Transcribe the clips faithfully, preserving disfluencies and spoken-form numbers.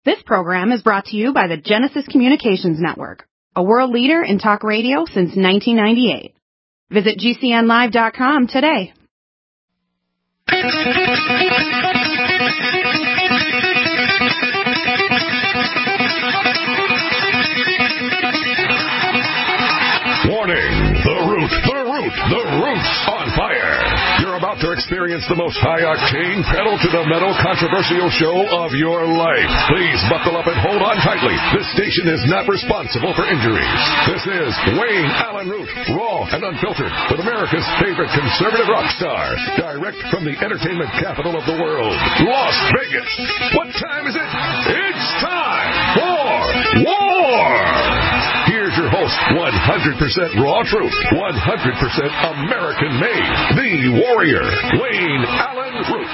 This program is brought to you by the Genesis Communications Network, a world leader in talk radio since nineteen ninety-eight. Visit G C N live dot com today. Warning! The Root, the Root, the Root's on fire! You're about to experience the most high-octane, pedal-to-the-metal controversial show of your life. Please buckle up and hold on tightly. This station is not responsible for injuries. This is Wayne Allen Root, raw and unfiltered, with America's favorite conservative rock star, direct from the entertainment capital of the world, Las Vegas. What time is it? It's time for war! Here's your host, one hundred percent raw truth, one hundred percent American-made, the warrior, Wayne Allen Root.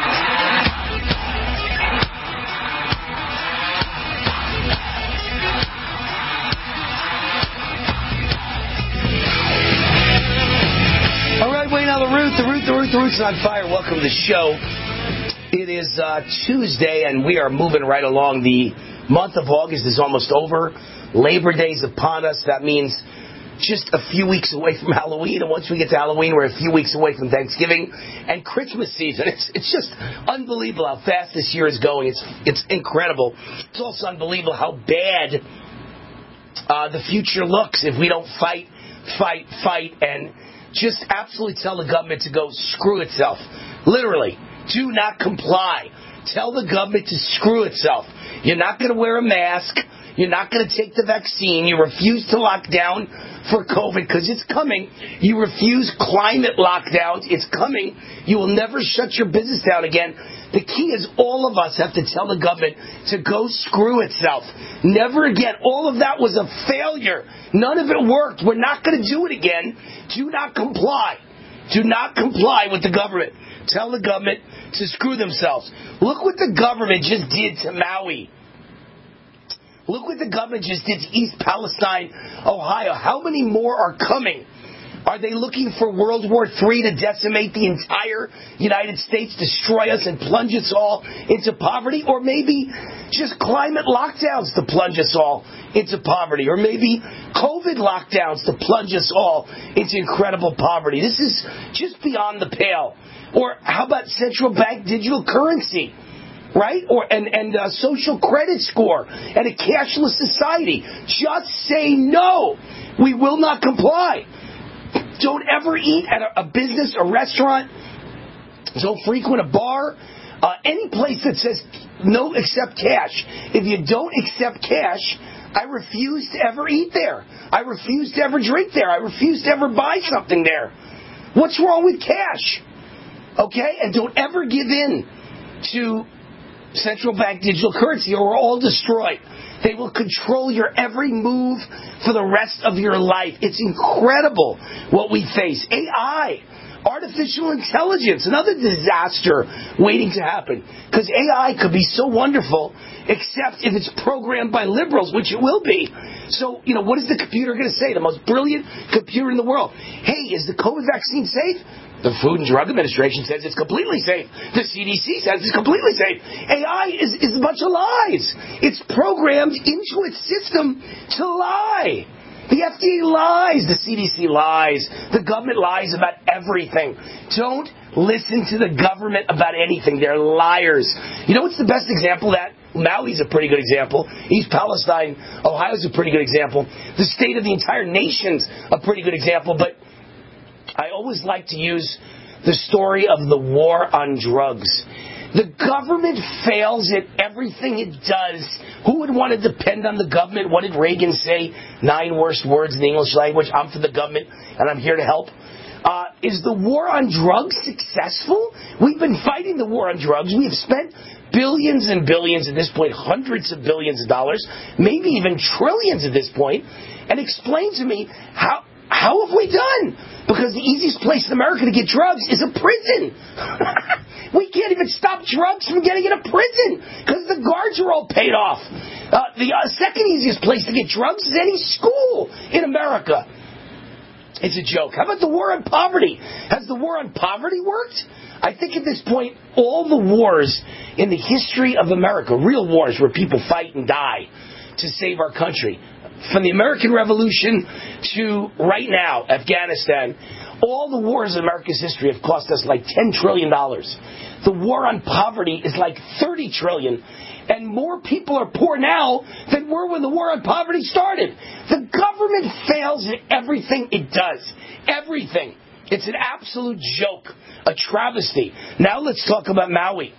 All right, Wayne Allen Root, the Root, the Root, the Root's on fire. Welcome to the show. It is uh, Tuesday, and we are moving right along. The month of August is almost over. Labor Day is upon us. That means just a few weeks away from Halloween. And once we get to Halloween, we're a few weeks away from Thanksgiving and Christmas season. It's it's just unbelievable how fast this year is going. It's it's incredible. It's also unbelievable how bad uh, the future looks if we don't fight, fight, fight, and just absolutely tell the government to go screw itself. Literally, do not comply. Tell the government to screw itself. You're not going to wear a mask. You're not going to take the vaccine. You refuse to lock down for COVID because it's coming. You refuse climate lockdowns. It's coming. You will never shut your business down again. The key is all of us have to tell the government to go screw itself. Never again. All of that was a failure. None of it worked. We're not going to do it again. Do not comply. Do not comply with the government. Tell the government to screw themselves. Look what the government just did to Maui. Look what the government just did to East Palestine, Ohio. How many more are coming? Are they looking for World War Three to decimate the entire United States, destroy us, and plunge us all into poverty? Or maybe just climate lockdowns to plunge us all into poverty? Or maybe COVID lockdowns to plunge us all into incredible poverty? This is just beyond the pale. Or how about central bank digital currency? Right? Or and, and a social credit score and a cashless society. Just say no. We will not comply. Don't ever eat at a, a business, a restaurant. Don't frequent a bar. Uh, any place that says no accept cash. If you don't accept cash, I refuse to ever eat there. I refuse to ever drink there. I refuse to ever buy something there. What's wrong with cash? Okay? And don't ever give in to central bank digital currency or we're all destroyed. They will control your every move for the rest of your life. It's incredible what we face. A I, artificial intelligence, another disaster waiting to happen. Because A I could be so wonderful, except if it's programmed by liberals, which it will be. So, you know, what is the computer going to say? The most brilliant computer in the world. Hey, is the COVID vaccine safe? The Food and Drug Administration says it's completely safe. The C D C says it's completely safe. A I is, is a bunch of lies. It's programmed into its system to lie. The F D A lies. The C D C lies. The government lies about everything. Don't listen to the government about anything. They're liars. You know what's the best example of that? Maui's a pretty good example. East Palestine, Ohio's a pretty good example. The state of the entire nation's a pretty good example. But I always like to use the story of the war on drugs. The government fails at everything it does. Who would want to depend on the government? What did Reagan say? Nine worst words in the English language. I'm for the government, and I'm here to help. Uh, is the war on drugs successful? We've been fighting the war on drugs. We have spent billions and billions at this point, hundreds of billions of dollars, maybe even trillions at this point. And explain to me, how how have we done? Because the easiest place in America to get drugs is a prison. We can't even stop drugs from getting into prison because the guards are all paid off. Uh, the uh, second easiest place to get drugs is any school in America. It's a joke. How about the war on poverty? Has the war on poverty worked? I think at this point, all the wars in the history of America, real wars where people fight and die to save our country, from the American Revolution to right now, Afghanistan, all the wars in America's history have cost us like ten trillion dollars. The war on poverty is like thirty trillion dollars. And more people are poor now than were when the war on poverty started. The government fails at everything it does. Everything. It's an absolute joke. A travesty. Now let's talk about Maui.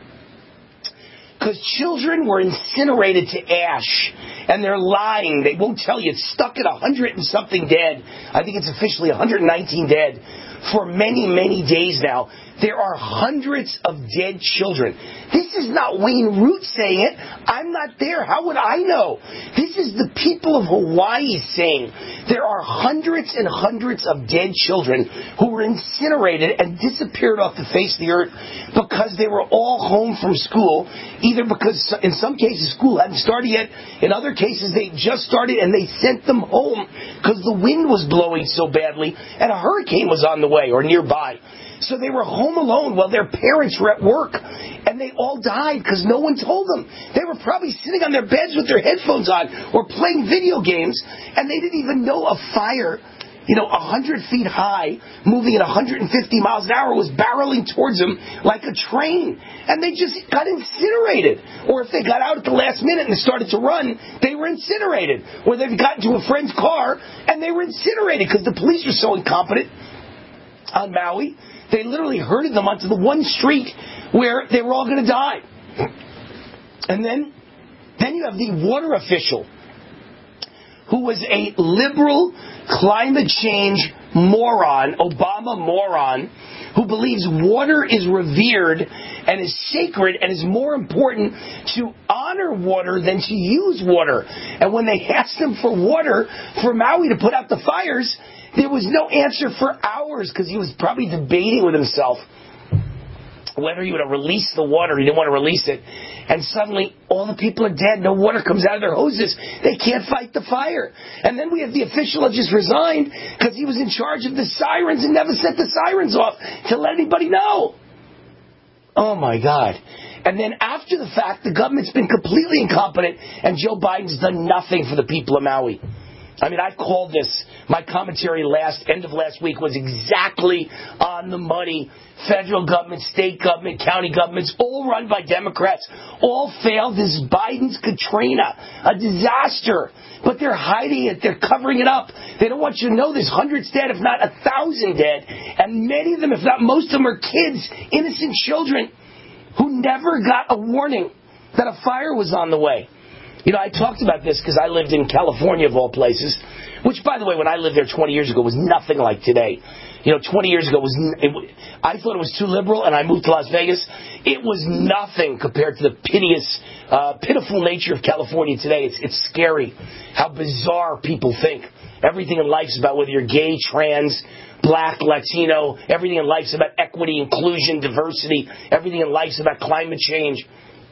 Because children were incinerated to ash. And they're lying. They won't tell you. It's stuck at one hundred and something dead. I think it's officially one hundred nineteen dead. For many, many days now. There are hundreds of dead children. This is not Wayne Root saying it. I'm not there. How would I know? This is the people of Hawaii saying there are hundreds and hundreds of dead children who were incinerated and disappeared off the face of the earth because they were all home from school, either because in some cases school hadn't started yet, in other cases they just started and they sent them home because the wind was blowing so badly and a hurricane was on the way or nearby. So they were home alone while their parents were at work. And they all died because no one told them. They were probably sitting on their beds with their headphones on or playing video games. And they didn't even know a fire, you know, one hundred feet high, moving at one hundred fifty miles an hour, was barreling towards them like a train. And they just got incinerated. Or if they got out at the last minute and started to run, they were incinerated. Or they've gotten to a friend's car and they were incinerated because the police were so incompetent on Maui. They literally herded them onto the one street where they were all going to die. And then, then you have the water official who was a liberal climate change moron, Obama moron, who believes water is revered and is sacred and is more important to honor water than to use water. And when they asked him for water for Maui to put out the fires, there was no answer for hours because he was probably debating with himself whether he would have released the water. He didn't want to release it. And suddenly, all the people are dead. No water comes out of their hoses. They can't fight the fire. And then we have the official that just resigned because he was in charge of the sirens and never set the sirens off to let anybody know. Oh, my God. And then after the fact, the government's been completely incompetent and Joe Biden's done nothing for the people of Maui. I mean, I called this, my commentary last, end of last week was exactly on the money. Federal government, state government, county governments, all run by Democrats, all failed. This is Biden's Katrina, a disaster. But they're hiding it, they're covering it up. They don't want you to know there's hundreds dead, if not a thousand dead. And many of them, if not most of them, are kids, innocent children, who never got a warning that a fire was on the way. You know, I talked about this because I lived in California, of all places, which, by the way, when I lived there twenty years ago, was nothing like today. You know, twenty years ago, was it, I thought it was too liberal, and I moved to Las Vegas. It was nothing compared to the piteous, uh, pitiful nature of California today. It's, it's scary how bizarre people think. Everything in life's about whether you're gay, trans, black, Latino. Everything in life's about equity, inclusion, diversity. Everything in life's about climate change.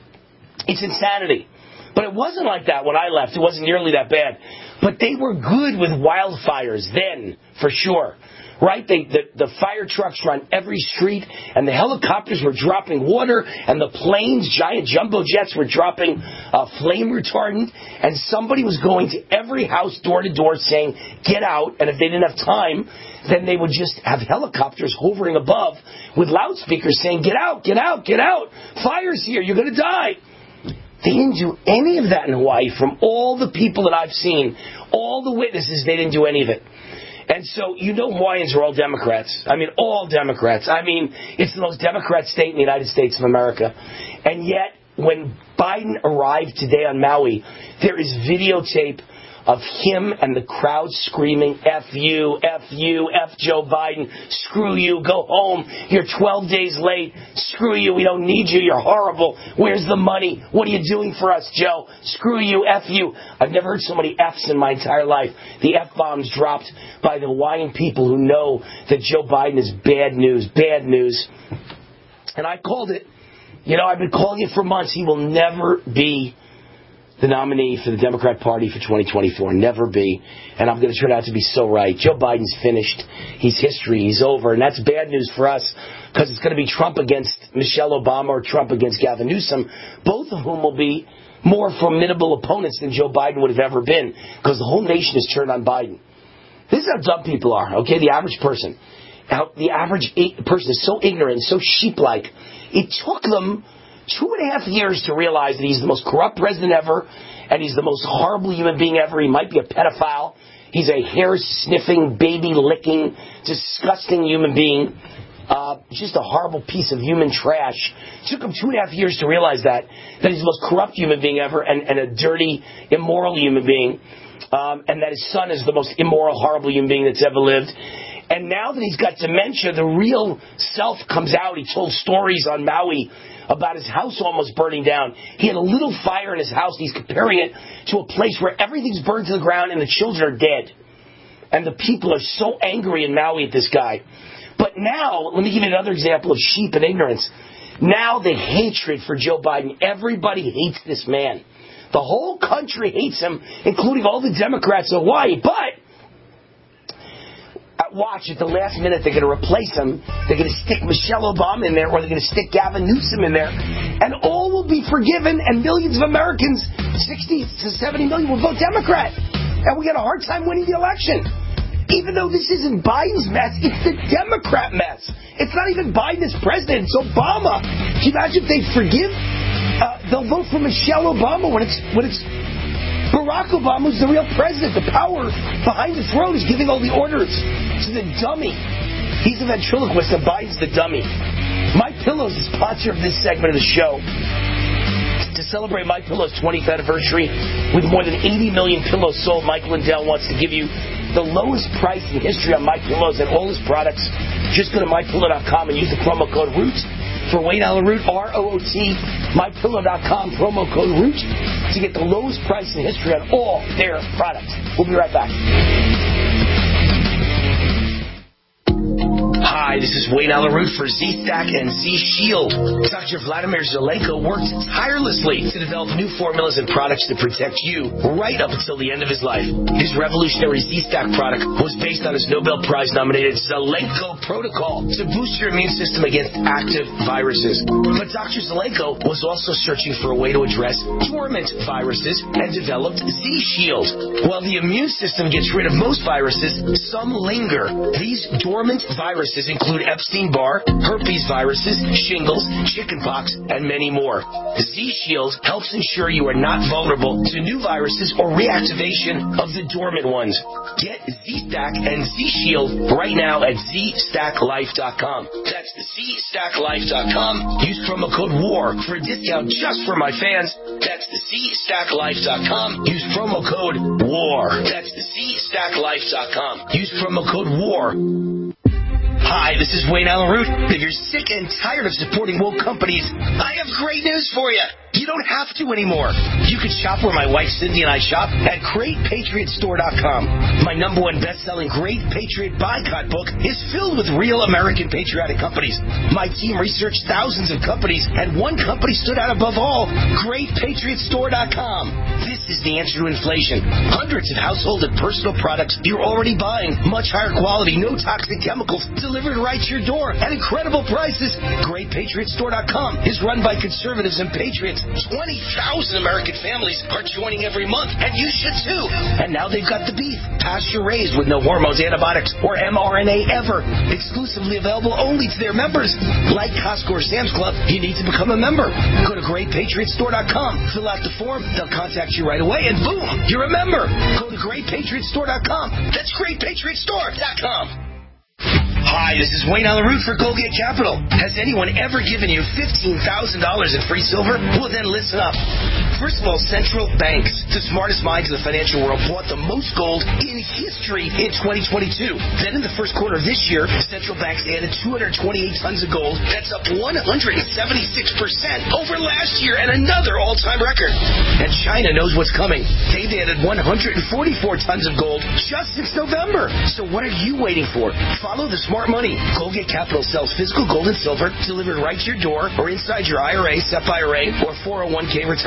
It's insanity. But it wasn't like that when I left. It wasn't nearly that bad. But they were good with wildfires then, for sure. Right? They, the, the fire trucks were on every street, and the helicopters were dropping water, and the planes, giant jumbo jets, were dropping uh, flame retardant, and somebody was going to every house door to door saying, get out, and if they didn't have time, then they would just have helicopters hovering above with loudspeakers saying, get out, get out, get out, fire's here, you're going to die. They didn't do any of that in Hawaii. From all the people that I've seen, all the witnesses, they didn't do any of it. And so, you know, Hawaiians are all Democrats. I mean, all Democrats. I mean, it's the most Democrat state in the United States of America. And yet, when Biden arrived today on Maui, there is videotape of him and the crowd screaming, F you, F you, F Joe Biden, screw you, go home, you're twelve days late, screw you, we don't need you, you're horrible, where's the money, what are you doing for us, Joe, screw you, F you. I've never heard so many F's in my entire life. The F-bombs dropped by the Hawaiian people who know that Joe Biden is bad news, bad news. And I called it, you know, I've been calling it for months, he will never be the nominee for the Democrat Party for twenty twenty-four. Never be. And I'm going to turn out to be so right. Joe Biden's finished. He's history. He's over. And that's bad news for us because it's going to be Trump against Michelle Obama or Trump against Gavin Newsom, both of whom will be more formidable opponents than Joe Biden would have ever been because the whole nation is turned on Biden. This is how dumb people are, okay? The average person. How the average person is so ignorant, so sheep-like. It took them two and a half years to realize that he's the most corrupt president ever, and he's the most horrible human being ever. He might be a pedophile. He's a hair-sniffing, baby-licking, disgusting human being. Uh, just a horrible piece of human trash. It took him two and a half years to realize that, that he's the most corrupt human being ever and, and a dirty, immoral human being, um, and that his son is the most immoral, horrible human being that's ever lived. And now that he's got dementia, the real self comes out. He told stories on Maui about his house almost burning down. He had a little fire in his house. He's comparing it to a place where everything's burned to the ground and the children are dead. And the people are so angry in Maui at this guy. But now, let me give you another example of sheep and ignorance. Now the hatred for Joe Biden. Everybody hates this man. The whole country hates him, including all the Democrats in Hawaii. But watch, at the last minute, they're going to replace him. They're going to stick Michelle Obama in there, or they're going to stick Gavin Newsom in there, and all will be forgiven, and millions of Americans, sixty to seventy million, will vote Democrat. And we got a hard time winning the election. Even though this isn't Biden's mess, it's the Democrat mess. It's not even Biden as president, it's Obama. Can you imagine if they forgive? Uh, they'll vote for Michelle Obama when it's when it's Barack Obama who's the real president. The power behind the throne is giving all the orders to the dummy. He's a ventriloquist and Biden's the dummy. My Pillow is the sponsor of this segment of the show. To celebrate My Pillow's twentieth anniversary, with more than eighty million pillows sold, Mike Lindell wants to give you the lowest price in history on My Pillows and all his products. Just go to my pillow dot com and use the promo code ROOT for Wayne Allen Root, R O O T, my pillow dot com, promo code ROOT, to get the lowest price in history on all their products. We'll be right back. Hi, this is Wayne Allen Root for Z-Stack and Z-Shield. Doctor Vladimir Zelenko worked tirelessly to develop new formulas and products to protect you right up until the end of his life. His revolutionary Z-Stack product was based on his Nobel Prize-nominated Zelenko Protocol to boost your immune system against active viruses. But Doctor Zelenko was also searching for a way to address dormant viruses and developed Z-Shield. While the immune system gets rid of most viruses, some linger. These dormant viruses include Epstein-Barr, herpes viruses, shingles, chickenpox, and many more. Z-Shield helps ensure you are not vulnerable to new viruses or reactivation of the dormant ones. Get Z-Stack and Z-Shield right now at Z Stack Life dot com. That's Z Stack Life dot com. Use promo code WAR for a discount just for my fans. That's Z Stack Life dot com. Use promo code WAR. That's Z Stack Life dot com. Use promo code WAR. Hi, this is Wayne Allen Root. If you're sick and tired of supporting woke companies, I have great news for you. You don't have to anymore. You can shop where my wife Cindy and I shop at Great Patriot Store dot com. My number one best-selling Great Patriot Boycott book is filled with real American patriotic companies. My team researched thousands of companies, and one company stood out above all, Great Patriot Store dot com. This is the answer to inflation. Hundreds of household and personal products you're already buying. Much higher quality, no toxic chemicals, delivered right to your door at incredible prices. Great Patriot Store dot com is run by conservatives and patriots. twenty thousand American families are joining every month, and you should too. And now they've got the beef, pasture-raised with no hormones, antibiotics, or M R N A ever. Exclusively available only to their members. Like Costco or Sam's Club, you need to become a member. Go to Great Patriot Store dot com, fill out the form, they'll contact you right away, and boom, you're a member. Go to Great Patriot Store dot com. That's Great Patriot Store dot com. Hi, this is Wayne Allen Root for Colgate Capital. Has anyone ever given you fifteen thousand dollars in free silver? Well, then listen up. First of all, central banks, the smartest minds in the financial world, bought the most gold in history in twenty twenty-two. Then in the first quarter of this year, central banks added two hundred twenty-eight tons of gold. That's up one hundred seventy-six percent over last year and another all-time record. And China knows what's coming. They've added one hundred forty-four tons of gold just since November. So what are you waiting for? Follow the smart money. Colgate Capital sells physical gold and silver delivered right to your door or inside your I R A, S E P I R A, or four oh one k retirement account.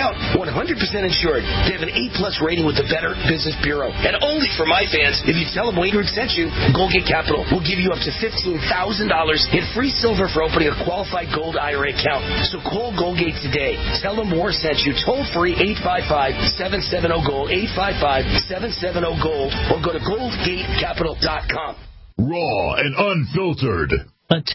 out. one hundred percent insured. They have an A-plus rating with the Better Business Bureau. And only for my fans, if you tell them Wayne Root sent you, Goldgate Capital will give you up to fifteen thousand dollars in free silver for opening a qualified gold I R A account. So call Goldgate today. Tell them War sent you. Toll free eight five five, seven seven zero, GOLD, eight five five, seven seven zero, GOLD, or go to gold gate capital dot com. Raw and unfiltered. But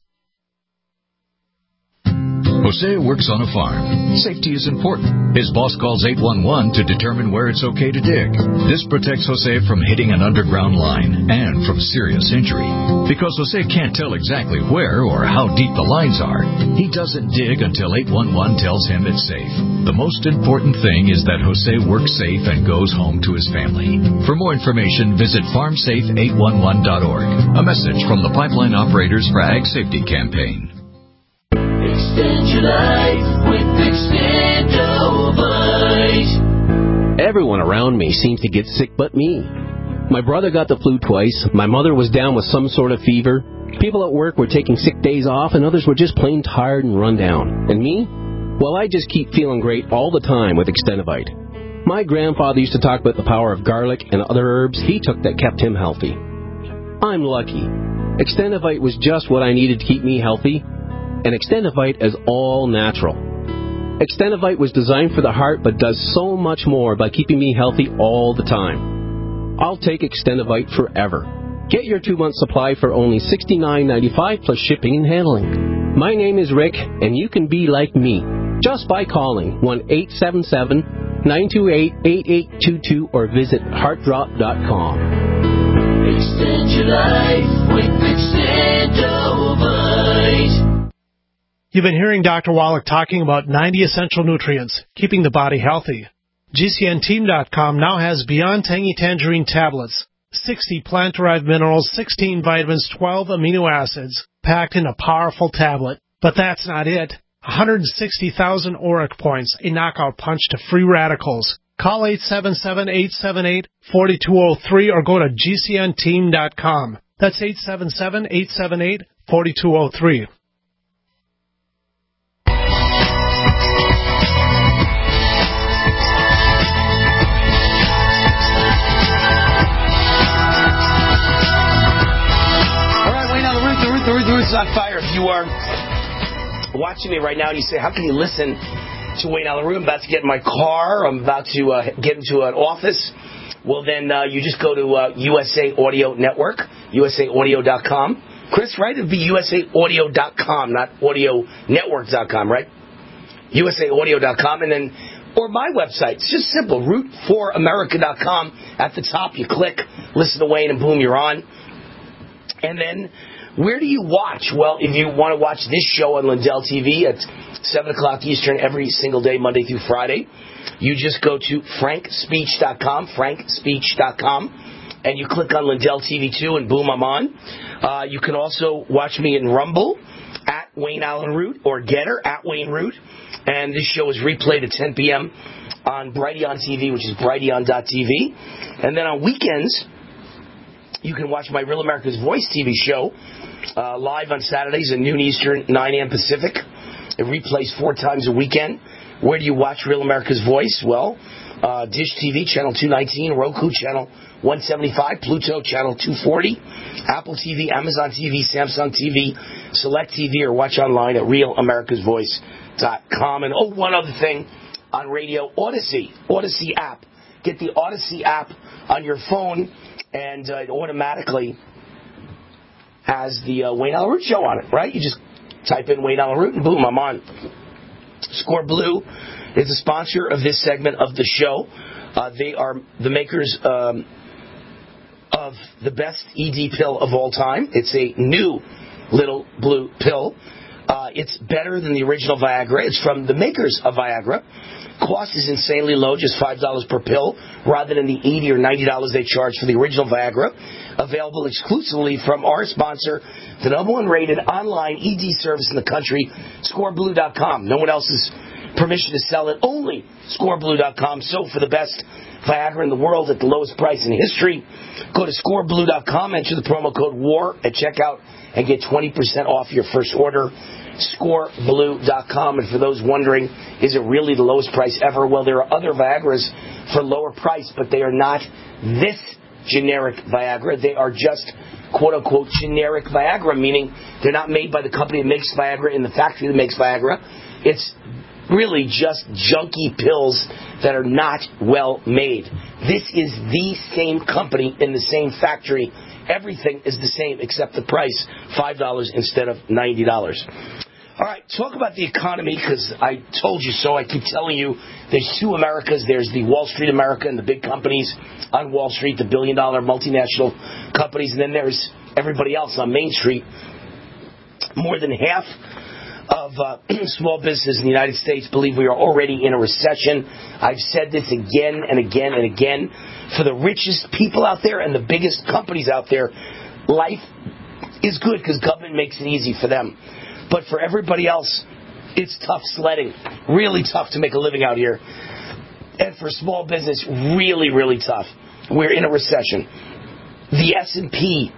Jose works on a farm. Safety is important. His boss calls eight one one to determine where it's okay to dig. This protects Jose from hitting an underground line and from serious injury. Because Jose can't tell exactly where or how deep the lines are, he doesn't dig until eight one one tells him it's safe. The most important thing is that Jose works safe and goes home to his family. For more information, visit farm safe eight one one dot org. A message from the Pipeline Operators for Ag Safety Campaign. Extend your life with Extendovite. Everyone around me seems to get sick but me. My brother got the flu twice. My mother was down with some sort of fever. People at work were taking sick days off, and others were just plain tired and run down. And me? Well, I just keep feeling great all the time with Extendovite. My grandfather used to talk about the power of garlic and other herbs he took that kept him healthy. I'm lucky. Extendovite was just what I needed to keep me healthy. And Extendovite is all natural. Extendovite was designed for the heart but does so much more by keeping me healthy all the time. I'll take Extendovite forever. Get your two-month supply for only sixty-nine ninety-five plus shipping and handling. My name is Rick, and you can be like me just by calling one eight seven seven, nine two eight, eight eight two two or visit heart drop dot com. Extend your life with Extendovite. You've been hearing Doctor Wallach talking about ninety essential nutrients, keeping the body healthy. G C N team dot com now has Beyond Tangy Tangerine tablets, sixty plant-derived minerals, sixteen vitamins, twelve amino acids, packed in a powerful tablet. But that's not it. one hundred sixty thousand auric points, a knockout punch to free radicals. Call eight seven seven, eight seven eight, four two zero three or go to G C N team dot com. That's eight seven seven, eight seven eight, four two zero three. The Root's on fire. If you are watching me right now and you say, how can you listen to Wayne Allyn Root? I'm about to get in my car. I'm about to uh, get into an office. Well, then uh, you just go to uh, U S A Audio Network, U S A audio dot com. Chris, right? It would be U S A audio dot com, not audio network dot com, right? U S A audio dot com. And then, or my website. It's just simple, root for america dot com. At the top, you click, listen to Wayne, and boom, you're on. And then, where do you watch? Well, if you want to watch this show on Lindell T V at seven o'clock Eastern every single day, Monday through Friday, you just go to frank speech dot com, frank speech dot com, and you click on Lindell T V two, and boom, I'm on. Uh, you can also watch me in Rumble, at Wayne Allyn Root, or Getter, at Wayne Root. And this show is replayed at ten p.m. on Brighteon T V, which is brighteon dot t v. And then on weekends, you can watch my Real America's Voice T V show uh, live on Saturdays at noon Eastern, nine a.m. Pacific. It replays four times a weekend. Where do you watch Real America's Voice? Well, uh, Dish T V, channel two nineteen, Roku, channel one seventy-five, Pluto, channel two forty, Apple T V, Amazon T V, Samsung T V, Select T V, or watch online at real americas voice dot com. And, oh, one other thing on radio, Odyssey, Odyssey app. Get the Odyssey app on your phone, and uh, it automatically has the uh, Wayne Allyn Root show on it, right? You just type in Wayne Allyn Root, and boom, I'm on. Score Blue is the sponsor of this segment of the show. Uh, they are the makers um, of the best E D pill of all time. It's a new little blue pill. Uh, it's better than the original Viagra. It's from the makers of Viagra. Cost is insanely low, just five dollars per pill, rather than the eighty dollars or ninety dollars they charge for the original Viagra. Available exclusively from our sponsor, the number one rated online E D service in the country, score blue dot com. No one else is permission to sell it. Only score blue dot com. So for the best Viagra in the world at the lowest price in history, go to score blue dot com, enter the promo code WAR at checkout, and get twenty percent off your first order. score blue dot com. And for those wondering, is it really the lowest price ever? Well, there are other Viagras for lower price, but they are not this generic Viagra. They are just quote-unquote generic Viagra, meaning they're not made by the company that makes Viagra in the factory that makes Viagra. It's really just junky pills that are not well made. This is the same company in the same factory. Everything is the same except the price, five dollars instead of ninety dollars. All right, talk about the economy, because I told you so. I keep telling you there's two Americas. There's the Wall Street America and the big companies on Wall Street, the billion-dollar multinational companies, and then there's everybody else on Main Street. More than half of uh, small businesses in the United States believe we are already in a recession. I've said this again and again and again. For the richest people out there and the biggest companies out there, life is good because government makes it easy for them. But for everybody else, it's tough sledding. Really tough to make a living out here. And for small business, really, really tough. We're in a recession. The S and P,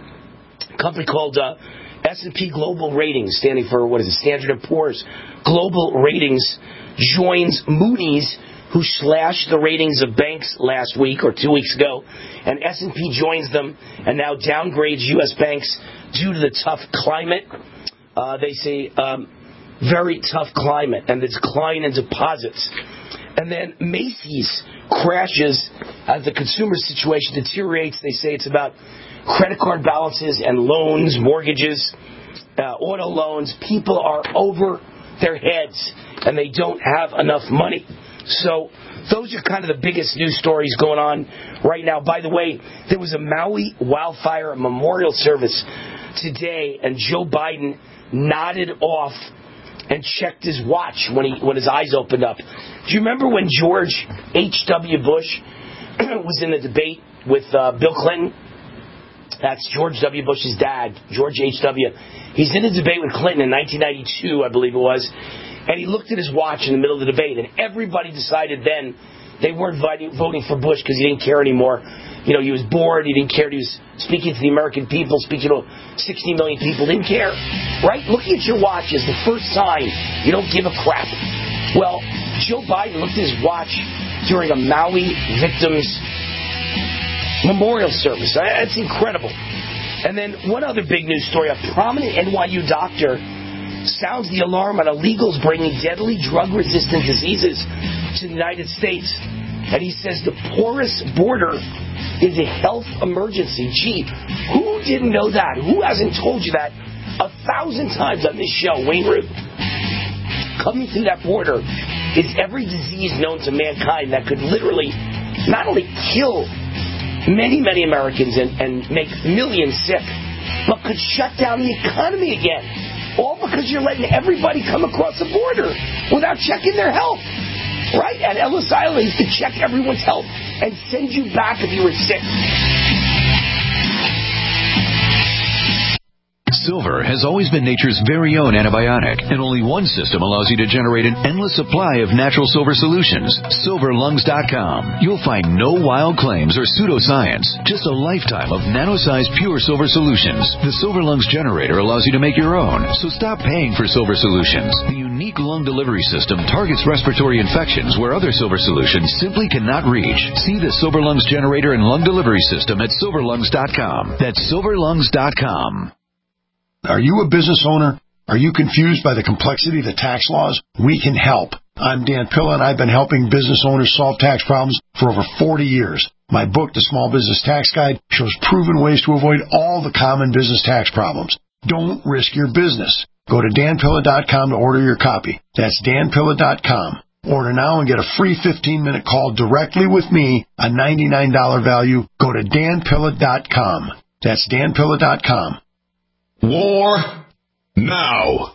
a company called uh, S and P Global Ratings, standing for, what is it, Standard and Poor's Global Ratings, joins Moody's, who slashed the ratings of banks last week or two weeks ago. And S and P joins them and now downgrades U S banks due to the tough climate. Uh, they say um, very tough climate and the decline in deposits. And then Macy's crashes as the consumer situation deteriorates. They say it's about credit card balances and loans, mortgages, uh, auto loans. People are over their heads and they don't have enough money. So those are kind of the biggest news stories going on right now. By the way, there was a Maui wildfire memorial service today, and Joe Biden nodded off and checked his watch when he when his eyes opened up. Do you remember when George H W. Bush was in a debate with uh, Bill Clinton? That's George W. Bush's dad, George H W. He's in a debate with Clinton in nineteen ninety-two, I believe it was, and he looked at his watch in the middle of the debate, and everybody decided then they weren't voting for Bush because he didn't care anymore. You know, he was bored, he didn't care, he was speaking to the American people, speaking to sixty million people, didn't care. Right? Looking at your watch is the first sign you don't give a crap. Well, Joe Biden looked at his watch during a Maui victims memorial service. That's incredible. And then one other big news story, a prominent N Y U doctor sounds the alarm on illegals bringing deadly drug-resistant diseases to the United States. And he says the porous border is a health emergency. Gee, who didn't know that? Who hasn't told you that a thousand times on this show, Wayne Root? Coming through that border is every disease known to mankind that could literally not only kill many, many Americans and, and make millions sick, but could shut down the economy again. All because you're letting everybody come across the border without checking their health. Right? At Ellis Island, you could check everyone's health and send you back if you were sick. Silver has always been nature's very own antibiotic, and only one system allows you to generate an endless supply of natural silver solutions. silver lungs dot com. You'll find no wild claims or pseudoscience, just a lifetime of nano-sized pure silver solutions. The Silver Lungs generator allows you to make your own, so stop paying for silver solutions. The unique lung delivery system targets respiratory infections where other silver solutions simply cannot reach. See the Silver Lungs generator and lung delivery system at silver lungs dot com. That's silver lungs dot com. Are you a business owner? Are you confused by the complexity of the tax laws? We can help. I'm Dan Pilla, and I've been helping business owners solve tax problems for over forty years. My book, The Small Business Tax Guide, shows proven ways to avoid all the common business tax problems. Don't risk your business. Go to dan pilla dot com to order your copy. That's dan pilla dot com. Order now and get a free fifteen-minute call directly with me, a ninety-nine dollars value. Go to dan pilla dot com. That's dan pilla dot com. War now.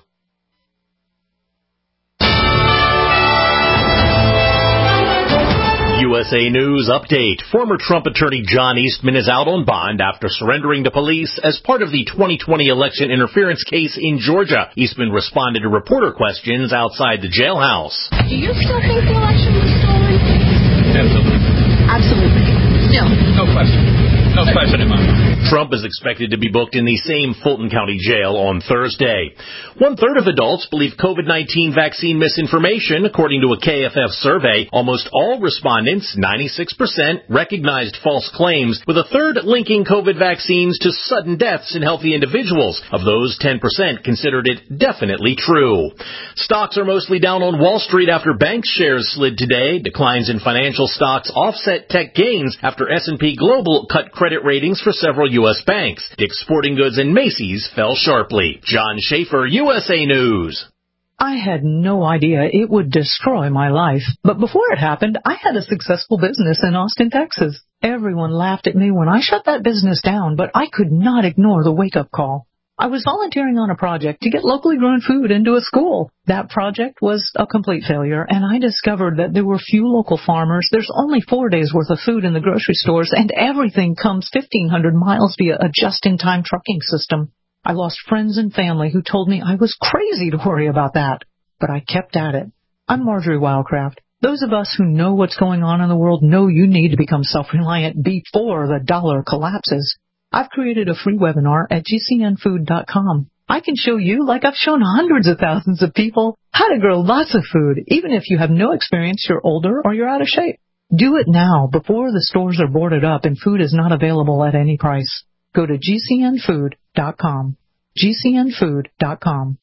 U S A News update. Former Trump attorney John Eastman is out on bond after surrendering to police as part of the twenty twenty election interference case in Georgia. Eastman responded to reporter questions outside the jailhouse. Do you still think the election was stolen? Absolutely. Absolutely. Still. No question. No question in my mind. Trump is expected to be booked in the same Fulton County jail on Thursday. One-third of adults believe COVID nineteen vaccine misinformation, according to a K F F survey. Almost all respondents, ninety-six percent, recognized false claims, with a third linking COVID vaccines to sudden deaths in healthy individuals. Of those, ten percent considered it definitely true. Stocks are mostly down on Wall Street after bank shares slid today. Declines in financial stocks offset tech gains after S and P Global cut credit ratings for several U S banks. Dick's Sporting Goods and Macy's fell sharply. John Schaefer, U S A News. I had no idea it would destroy my life. But before it happened, I had a successful business in Austin, Texas. Everyone laughed at me when I shut that business down, but I could not ignore the wake-up call. I was volunteering on a project to get locally grown food into a school. That project was a complete failure, and I discovered that there were few local farmers. There's only four days' worth of food in the grocery stores, and everything comes fifteen hundred miles via a just-in-time trucking system. I lost friends and family who told me I was crazy to worry about that, but I kept at it. I'm Marjorie Wildcraft. Those of us who know what's going on in the world know you need to become self-reliant before the dollar collapses. I've created a free webinar at G C N food dot com. I can show you, like I've shown hundreds of thousands of people, how to grow lots of food, even if you have no experience, you're older, or you're out of shape. Do it now, before the stores are boarded up and food is not available at any price. Go to G C N food dot com. G C N food dot com.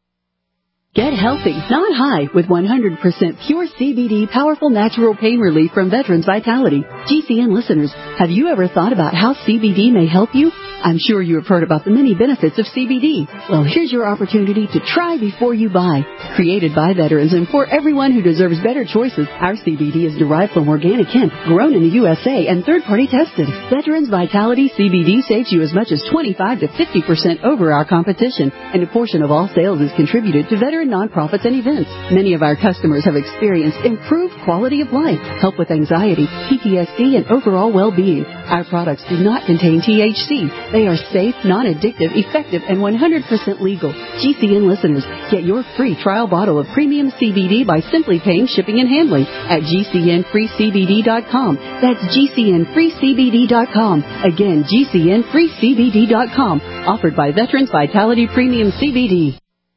Get healthy, not high, with one hundred percent pure C B D powerful natural pain relief from Veterans Vitality. G C N listeners, have you ever thought about how C B D may help you? I'm sure you have heard about the many benefits of C B D. Well, here's your opportunity to try before you buy. Created by veterans and for everyone who deserves better choices, our C B D is derived from organic hemp, grown in the U S A and third-party tested. Veterans Vitality C B D saves you as much as twenty-five to fifty percent over our competition, and a portion of all sales is contributed to veteran nonprofits and events. Many of our customers have experienced improved quality of life, help with anxiety, P T S D, and overall well-being. Our products do not contain T H C. They are safe, non-addictive, effective, and one hundred percent legal. G C N listeners, get your free trial bottle of premium C B D by simply paying shipping and handling at G C N free C B D dot com. That's G C N free C B D dot com. Again, G C N free C B D dot com. Offered by Veterans Vitality Premium C B D.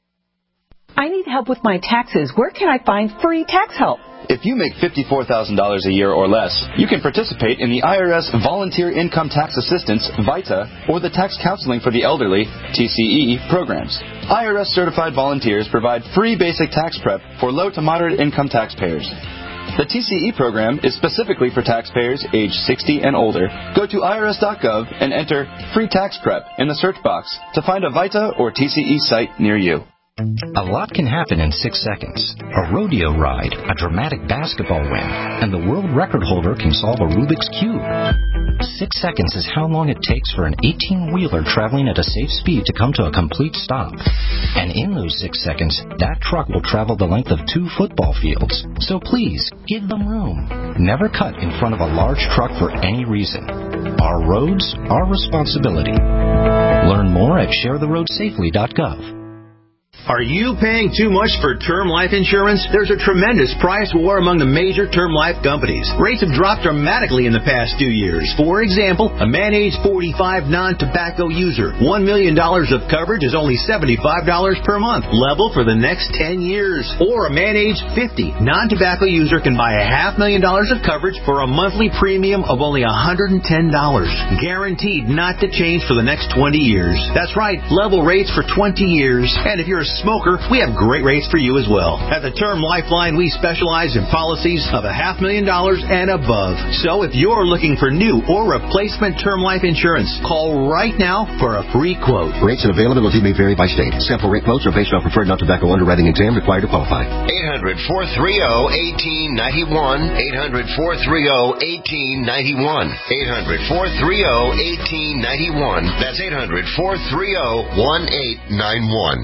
I need help with my taxes. Where can I find free tax help? If you make fifty-four thousand dollars a year or less, you can participate in the I R S Volunteer Income Tax Assistance, VITA, or the Tax Counseling for the Elderly, T C E, programs. I R S-certified volunteers provide free basic tax prep for low to moderate income taxpayers. The T C E program is specifically for taxpayers age sixty and older. Go to I R S dot gov and enter Free Tax Prep in the search box to find a VITA or T C E site near you. A lot can happen in six seconds. A rodeo ride, a dramatic basketball win, and the world record holder can solve a Rubik's Cube. Six seconds is how long it takes for an eighteen-wheeler traveling at a safe speed to come to a complete stop. And in those six seconds, that truck will travel the length of two football fields. So please, give them room. Never cut in front of a large truck for any reason. Our roads, our responsibility. Learn more at share the road safely dot gov. Are you paying too much for term life insurance? There's a tremendous price war among the major term life companies. Rates have dropped dramatically in the past two years. For example, a man age forty-five non-tobacco user, one million dollars of coverage is only seventy-five dollars per month, level for the next ten years. Or a man age fifty non-tobacco user can buy a half million dollars of coverage for a monthly premium of only one hundred ten dollars. Guaranteed not to change for the next twenty years. That's right, level rates for twenty years. And if you're a smoker, we have great rates for you as well. At the Term Lifeline, we specialize in policies of a half million dollars and above. So if you're looking for new or replacement term life insurance, call right now for a free quote. Rates and availability may vary by state. Sample rate quotes are based on preferred non-tobacco underwriting exam required to qualify. eight hundred, four three zero, one eight nine one. eight hundred, four three zero, one eight nine one. eight hundred, four three zero, one eight nine one. That's eight hundred, four three zero, one eight nine one.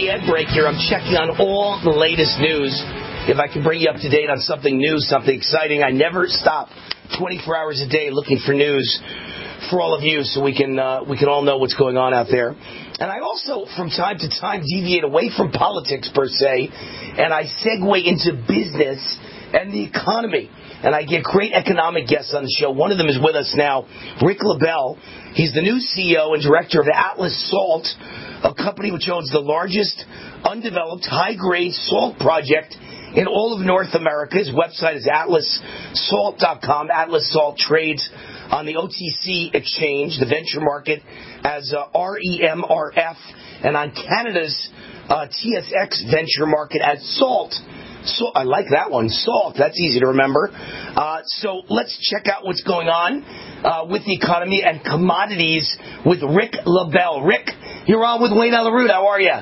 the ad break here, I'm checking on all the latest news. If I can bring you up to date on something new, something exciting, I never stop twenty-four hours a day looking for news for all of you so we can uh, we can all know what's going on out there. And I also, from time to time, deviate away from politics per se, and I segue into business and the economy. And I get great economic guests on the show. One of them is with us now, Rick LaBelle. He's the new C E O and director of Atlas Salt, a company which owns the largest undeveloped high-grade salt project in all of North America. His website is atlas salt dot com. Atlas Salt trades on the O T C exchange, the venture market, as uh, R E M R F, and on Canada's uh, T S X venture market as Salt. So I like that one, Salt. That's easy to remember. Uh, so let's check out what's going on uh, with the economy and commodities with Rick LaBelle. Rick, you're on with Wayne on the Root. How are you?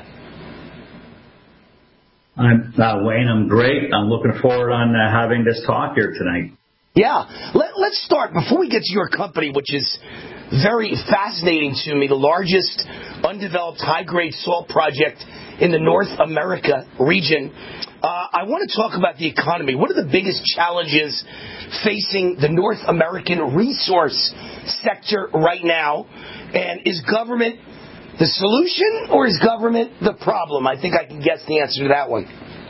I'm uh, Wayne. I'm great. I'm looking forward on uh, having this talk here tonight. Yeah. Let, let's start before we get to your company, which is very fascinating to me. The largest undeveloped high-grade salt project in the North America region. Uh, I want to talk about the economy. What are the biggest challenges facing the North American resource sector right now? And is government the solution or is government the problem? I think I can guess the answer to that one.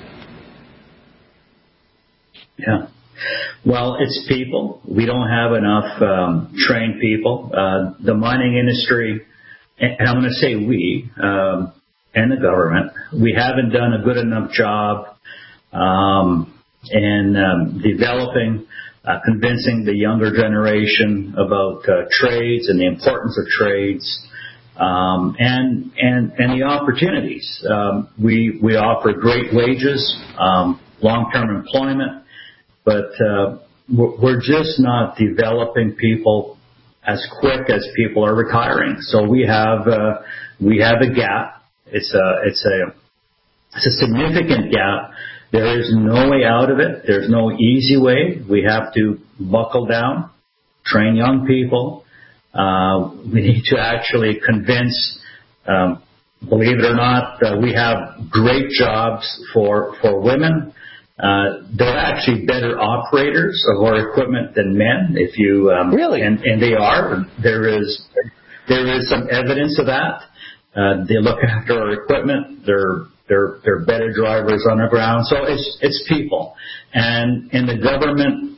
Yeah. Well, it's people. We don't have enough um, trained people. Uh, the mining industry, and I'm going to say we, um, and the government, we haven't done a good enough job um, in um, developing, uh, convincing the younger generation about uh, trades and the importance of trades. Um, and, and, and the opportunities. Um, we, we offer great wages, um, long-term employment, but, uh, we're just not developing people as quick as people are retiring. So we have, uh, we have a gap. It's a, it's a, it's a significant gap. There is no way out of it. There's no easy way. We have to buckle down, train young people. Uh, we need to actually convince, um, believe it or not, uh, we have great jobs for, for women. Uh, they're actually better operators of our equipment than men. If you, um, really? And, and they are. There is, there is some evidence of that. Uh, they look after our equipment. They're, they're, they're better drivers on the ground. So it's, it's people. And, and the government,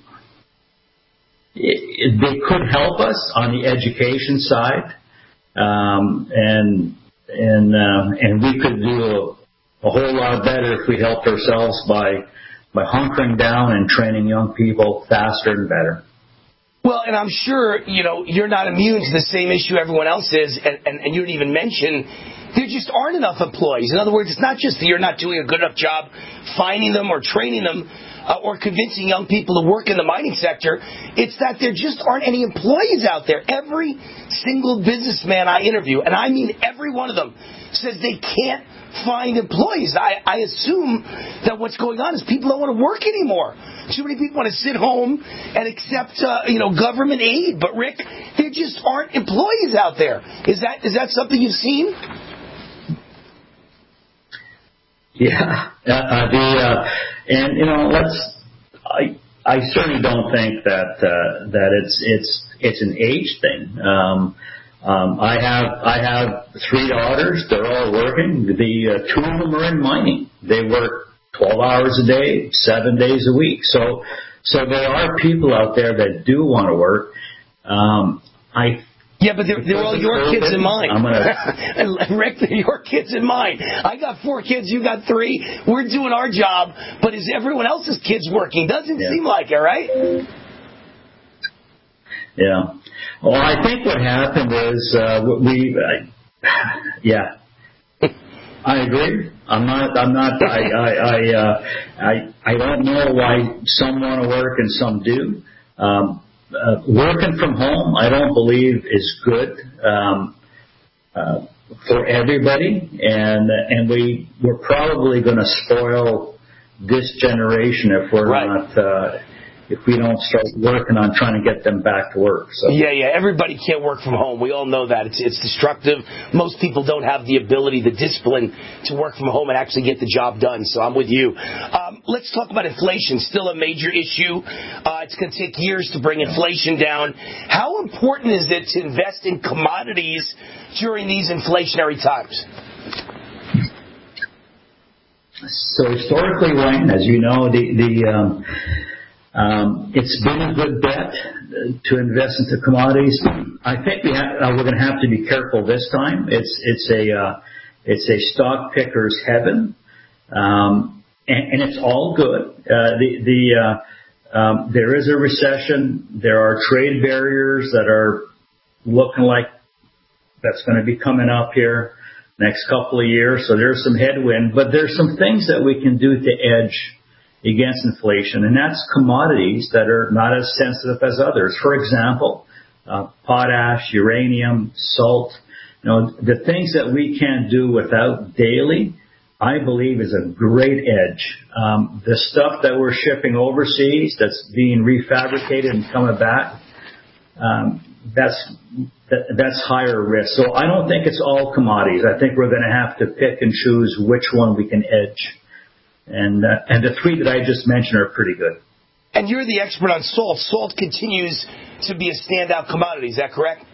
It, they could help us on the education side, um, and and uh, and we could do a, a whole lot better if we helped ourselves by by hunkering down and training young people faster and better. Well, and I'm sure you know you're not immune to the same issue everyone else is, and, and, and you didn't even mention there just aren't enough employees. In other words, it's not just that you're not doing a good enough job finding them or training them. Uh, or convincing young people to work in the mining sector, it's that there just aren't any employees out there. Every single businessman I interview, and I mean every one of them, says they can't find employees. I, I assume that what's going on is people don't want to work anymore. Too many people want to sit home and accept, uh, you know, government aid. But Rick, there just aren't employees out there. Is that is that something you've seen? Yeah, uh, the uh, and you know, let's. I I certainly don't think that uh, that it's it's it's an age thing. Um, um, I have I have three daughters. They're all working. The uh, two of them are in mining. They work twelve hours a day, seven days a week. So so there are people out there that do want to work. Um, I. Yeah, but they're, they're all your kids and mine. I'm gonna... Rick, they're your kids and mine. I got four kids, you got three. We're doing our job, but is everyone else's kids working? Doesn't yeah. seem like it, right? Yeah. Well, I think what happened is uh, we, uh, yeah. I agree. I'm not. I'm not. I. I. I. Uh, I, I don't know why some want to work and some do. Um, Uh, working from home, I don't believe is good um, uh, for everybody, and and we we're probably going to spoil this generation if we're right. not uh, if we don't start working on trying to get them back to work. So. Yeah, yeah. Everybody can't work from home. We all know that. It's it's destructive. Most people don't have the ability, the discipline to work from home and actually get the job done. So I'm with you. Um, let's talk about inflation. Still a major issue. Uh, it's going to take years to bring inflation down. How important is it to invest in commodities during these inflationary times? So historically, Wayne, as you know, the the um, Um, it's been a good bet to invest into commodities. I think we have, uh, we're going to have to be careful this time. It's it's a uh, it's a stock picker's heaven, um, and, and it's all good. Uh, the the uh, um, there is a recession. There are trade barriers that are looking like that's going to be coming up here next couple of years. So there's some headwind, but there's some things that we can do to edge against inflation, and that's commodities that are not as sensitive as others. For example, uh, potash, uranium, salt. You know, the things that we can't do without daily, I believe, is a great edge. Um, the stuff that we're shipping overseas that's being refabricated and coming back, um, that's that, that's higher risk. So I don't think it's all commodities. I think we're going to have to pick and choose which one we can edge. And uh, and the three that I just mentioned are pretty good. And you're the expert on salt. Salt continues to be a standout commodity. Is that correct?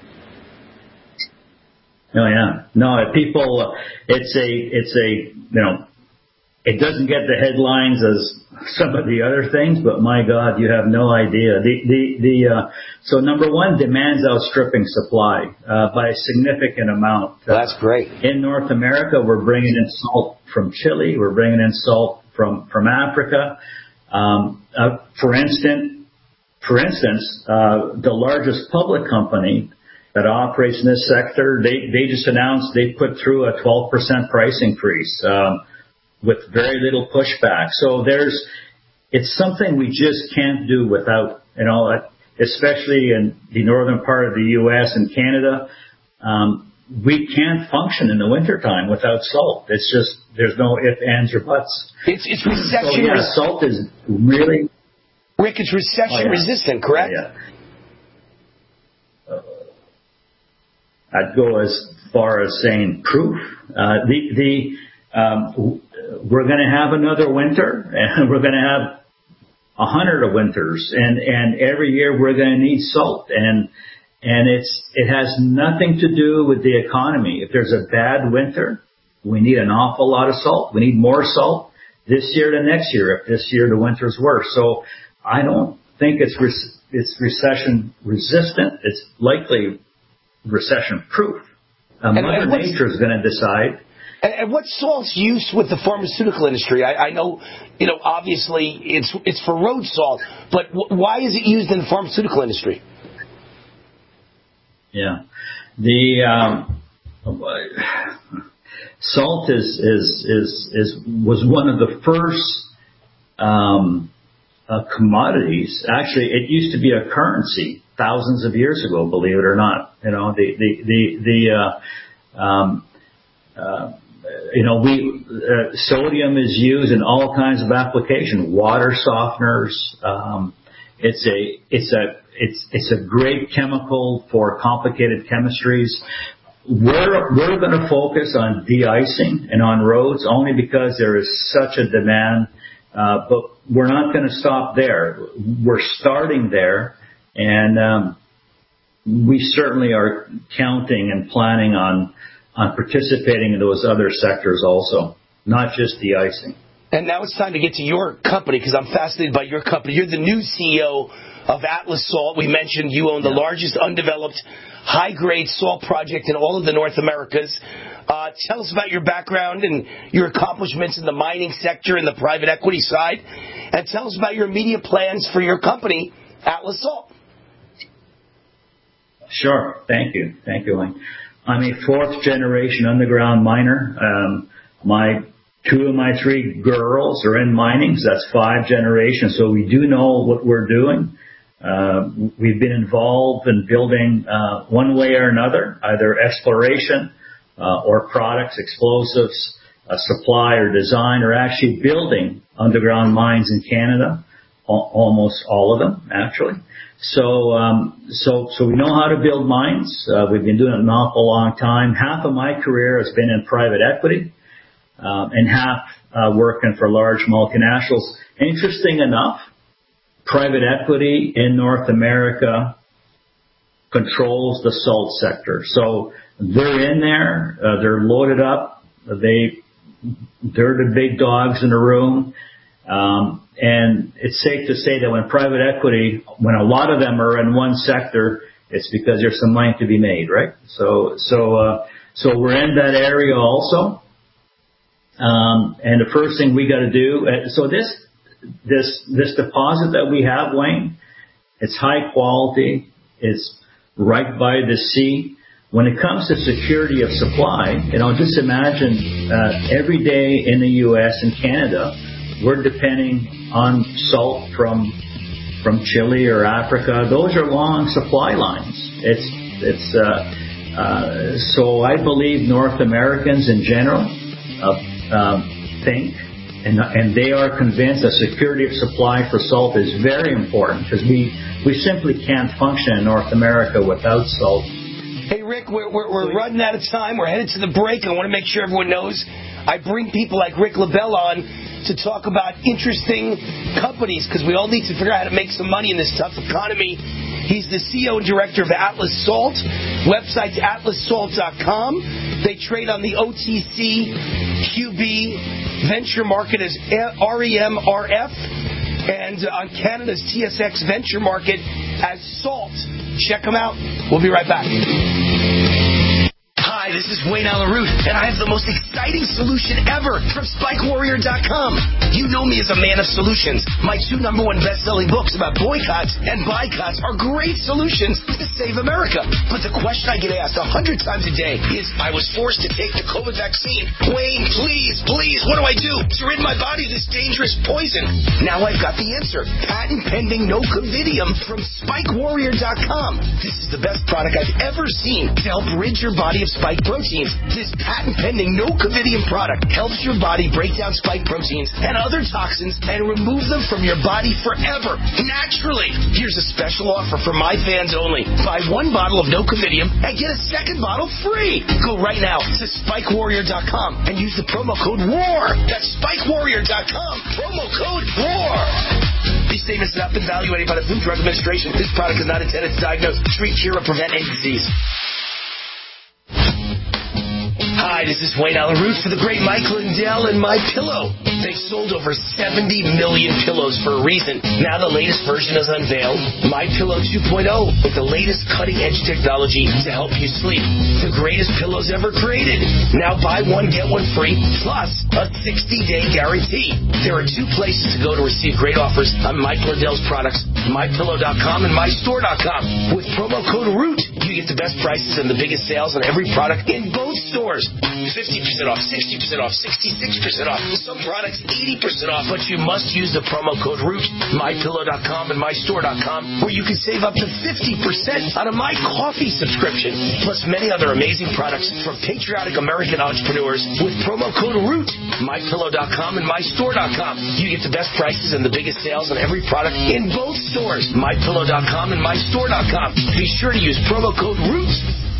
Oh yeah, no. People, uh, it's a it's a you know, it doesn't get the headlines as some of the other things, but my God, you have no idea. The the the uh, so number one, demand's outstripping supply uh, by a significant amount. Uh, That's great. In North America, we're bringing in salt from Chile. We're bringing in salt from from Africa. Um, uh, for instance, for instance, uh, the largest public company that operates in this sector, they they just announced they put through a twelve percent price increase. Um, with very little pushback. So there's, it's something we just can't do without, you know, especially in the northern part of the U S and Canada. Um, we can't function in the wintertime without salt. It's just, there's no ifs, ands, or buts. It's, it's recession so, yeah, resistant. Salt is really... Rick, it's recession oh, yeah. resistant, correct? Oh, yeah. Uh, I'd go as far as saying proof. Uh, the, the, um, we're going to have another winter, and we're going to have a hundred of winters, and, and every year we're going to need salt, and and it's it has nothing to do with the economy. If there's a bad winter, we need an awful lot of salt. We need more salt this year than next year. If this year the winter's worse, so I don't think it's re- it's recession resistant. It's likely recession proof. Uh, Mother Nature is going to decide. And, and what salt's used with the pharmaceutical industry? I, I know, you know, obviously it's it's for road salt, but w- why is it used in the pharmaceutical industry? Yeah, the um, salt is is is is was one of the first um, uh, commodities. Actually, it used to be a currency thousands of years ago. Believe it or not, you know the the the the. Uh, um, uh, You know, we uh, sodium is used in all kinds of applications. Water softeners. Um, it's a it's a it's it's a great chemical for complicated chemistries. We're we're going to focus on de-icing and on roads only because there is such a demand. Uh, but we're not going to stop there. We're starting there, and um, we certainly are counting and planning on. on participating in those other sectors also, not just de-icing. And now it's time to get to your company, because I'm fascinated by your company. You're the new C E O of Atlas Salt. We mentioned you own the yeah. largest undeveloped high-grade salt project in all of the North Americas. Uh, tell us about your background and your accomplishments in the mining sector and the private equity side. And tell us about your immediate plans for your company, Atlas Salt. Sure. Thank you. Thank you, Wayne. I'm a fourth generation underground miner. Um, my two of my three girls are in mining, so that's five generations. So we do know what we're doing. Uh, we've been involved in building uh, one way or another, either exploration uh, or products, explosives, uh, supply or design, or actually building underground mines in Canada. almost all of them, actually. So, um, so, so we know how to build mines. Uh, we've been doing it an awful long time. Half of my career has been in private equity, um, and half uh, working for large multinationals. Interesting enough, private equity in North America controls the salt sector. So they're in there. Uh, they're loaded up. They, they're the big dogs in the room. Um, and it's safe to say that when private equity, when a lot of them are in one sector, it's because there's some money to be made, right? So, so, uh, so we're in that area also. Um, and the first thing we got to do, uh, so this, this, this deposit that we have, Wayne, it's high quality. It's right by the sea. When it comes to security of supply, you know, just imagine, uh, every day in the U S and Canada, we're depending on salt from from Chile or Africa. Those are long supply lines. It's it's uh, uh, so I believe North Americans in general uh, um, think and and they are convinced that security of supply for salt is very important because we we simply can't function in North America without salt. Hey Rick, we're, we're we're running out of time. We're headed to the break. I want to make sure everyone knows I bring people like Rick LaBelle on to talk about interesting companies because we all need to figure out how to make some money in this tough economy. He's the C E O and director of Atlas Salt. Website's atlas salt dot com. They trade on the O T C Q B venture market as R E M R F and on Canada's T S X venture market as SALT. Check them out. We'll be right back. Hi, this is Wayne Alaroot, and I have the most exciting solution ever from Spike Warrior dot com. You know me as a man of solutions. My two number one best-selling books about boycotts and boycotts are great solutions to save America. But the question I get asked a hundred times a day is, I was forced to take the COVID vaccine. Wayne, please, please, what do I do to rid my body of this dangerous poison? Now I've got the answer. Patent-pending Nocovidium from Spike Warrior dot com. This is the best product I've ever seen to help rid your body of spike proteins. This patent-pending Nocovidium product helps your body break down spike proteins and other toxins and remove them from your body forever, naturally. Here's a special offer for my fans only. Buy one bottle of Nocovidium and get a second bottle free. Go right now to Spike Warrior dot com and use the promo code WAR. That's Spike Warrior dot com. Promo code WAR. These statements have not been evaluated by the Food and Drug Administration. This product is not intended to diagnose, treat, cure, or prevent any disease. Hi, this is Wayne Alaroot for the great Mike Lindell and My Pillow. They've sold over seventy million pillows for a reason. Now the latest version is unveiled, My Pillow two point oh, with the latest cutting-edge technology to help you sleep. The greatest pillows ever created. Now buy one, get one free, plus a sixty-day guarantee. There are two places to go to receive great offers on Mike Lindell's products, my pillow dot com and my store dot com. With promo code ROOT, you get the best prices and the biggest sales on every product in both stores. fifty percent off, sixty percent off, sixty-six percent off. Some products eighty percent off, but you must use the promo code ROOT, my pillow dot com and my store dot com, where you can save up to fifty percent on a My Coffee subscription, plus many other amazing products from patriotic American entrepreneurs with promo code ROOT, my pillow dot com and my store dot com. You get the best prices and the biggest sales on every product in both stores, my pillow dot com and my store dot com. Be sure to use promo code ROOT.